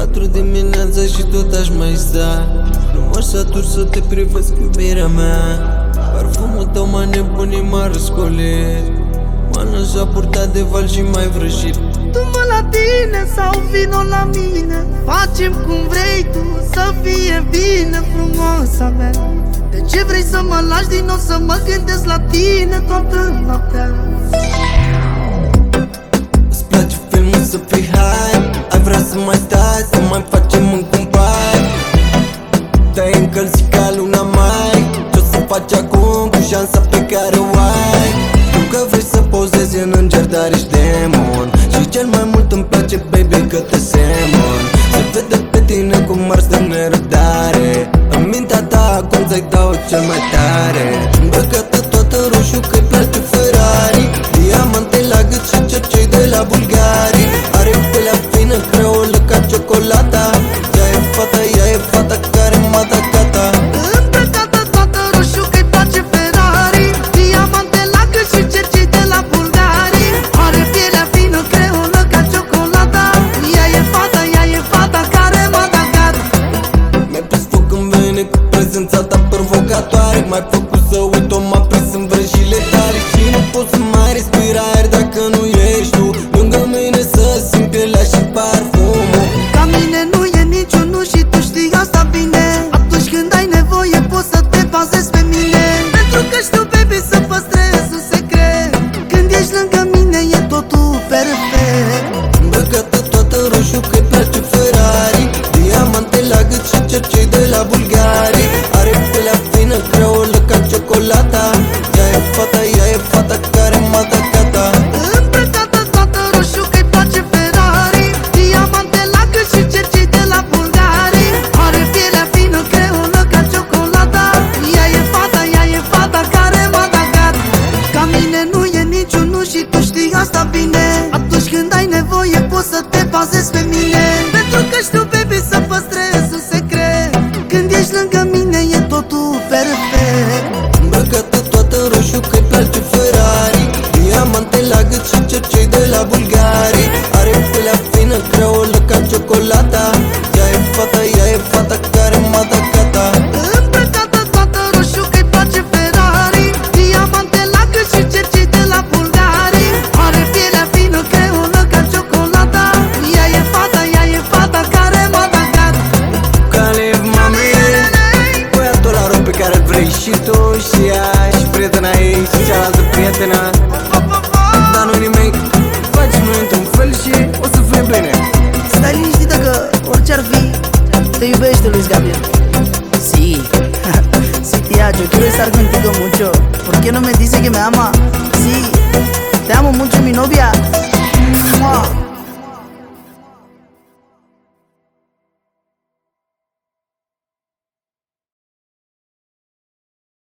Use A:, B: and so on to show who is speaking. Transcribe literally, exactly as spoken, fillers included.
A: Patru dimineața și tot aș mai sta. Nu mă satur să te privesc, iubirea mea. Parfumul tău m-a nebunit, m-a răscolit. M-a lăsat purtat de val și mai vrăjit.
B: Du-mă la tine sau vino la mine, facem cum vrei tu, să fie bine, frumoasa mea. De ce vrei să mă lași din nou să mă gândesc la tine toată noaptea?
A: Îți place filmul să fii high, ai vrea să mai stai, să mai facem în cumpari. Te-ai încălzit ca luna mai. Ce-o să faci acum cu șansa pe care o ai? Tu că vrei să pozezi în înger, dar ești demon. Și cel mai mult îmi place, baby, că te semăn. Se vede pe tine cum ars de nerăbdare. În mintea ta acum ți-ai dau cel mai tare. Îmbrăcată toată roșu că-i place Ferrari. Diamante la gât și cercei de la Bulgari. Are pielea fină, creolă ca ciocolata. Ea e fata, ea e fata care m-a dat gata.
B: Îmbrăcată toată roșu că-i place Ferrari. Diamante la gât și cercei de la Bulgari. Are pielea fină, creolă ca ciocolata. Ea e fata, ea e fata care m-a dat gata.
A: Mi-ai pus foc în vene cu prezența ta provocatoare. M-ai făcut să uit, o m-a prins în vrăjile tale. Și nu pot să mai respir aer dacă nu ești tu lângă mine, să simt pielea și parfumul.
B: Ca mine nu e niciunul și tu știi asta bine. Atunci când ai nevoie poți să te bazezi pe mine. Pentru că știu, baby, să păstrez un secret. Când ești lângă mine e totul perfect.
A: Îmbrăcată toată roșu că-i place Ferrari. Diamante la gât și cercei de la Bulgari. Are pielea fină, creolă ca ciocolata. Ea e fata, ea e fata care m-a dat gata.
B: Îmbrăcată toată roșu că-i place Ferrari. Diamante la gât și cercei de la Bulgari. Are pielea fină, creolă ca ciocolata. Ea e fata, ea e fata care m-a dat gata. Ca mine nu e niciunul și tu știi asta bine. Atunci când ai nevoie poți să te bazezi pe mine. Pentru că știu, baby, să păstrez un secret. Când ești lângă mine e totul perfect.
A: Îmbrăcată toată roșu că-i place Ferrari. Diamante la gât și cercei de la Bulgari. Are pielea fină, creolă ca ciocolata. Ea e fata, ea e fata care m-a dat gata.
B: Îmbrăcată toată roșu că-i place Ferrari. Diamante la gât și cercei de la Bulgari. Are pielea fină, creolă ca ciocolata. Ea e fata, ea e fata care m-a dat gata.
A: Caleb, mami, băiatul ăla rău pe care îl vrei și tu și ea și prietena ei și cealaltă prietenă. Dar nu nimic, faci noi într-un fel și o să fie bine.
B: Stai liniștită că orice-ar fi te iubește Luis Gabriel. Sí, sí tía, yo quiero estar contigo mucho. ¿Por qué no me dice que me ama? Sí, te amo mucho mi novia.